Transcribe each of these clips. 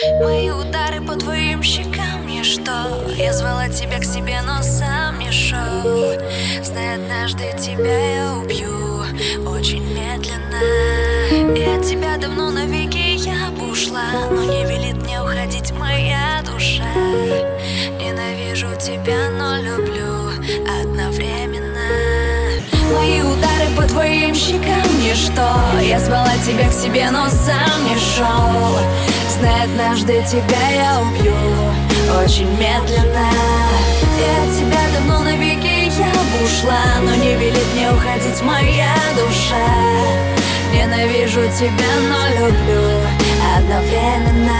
Мои удары по твоим щекам ничто. Я звала тебя к себе, но сам не шел. Знай, однажды тебя я убью очень медленно. И от тебя давно навеки я бы ушла, но не велит мне уходить моя душа. Ненавижу тебя, но люблю одновременно. Мои удары по твоим щекам ничто. Я звала тебя к себе, но сам не шел. Знай, однажды тебя я убью очень медленно. И от тебя давно навеки я бы ушла, но не велит мне уходить моя душа. Ненавижу тебя, но люблю одновременно.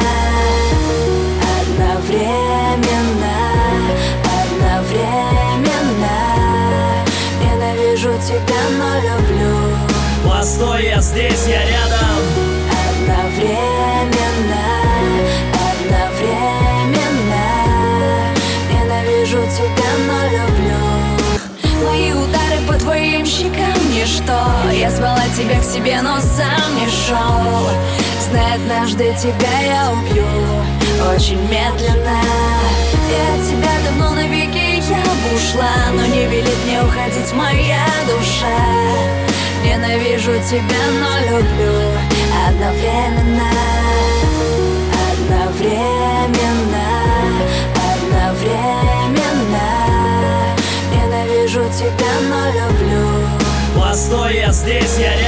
Одновременно. Одновременно. Ненавижу тебя, но люблю. Постой, я здесь, я рядом. Одновременно. Одновременно. Ненавижу тебя, но люблю. Мои удары по твоим щекам ничто. Я звала тебя к себе, но сам не шел. Знай, однажды тебя я убью очень медленно. И от тебя давно навеки я бы ушла, но не велит мне уходить моя душа. Ненавижу тебя, но люблю одновременно. Одновременно. Одновременно. Ненавижу тебя, но люблю. Постой, я здесь, я рядом.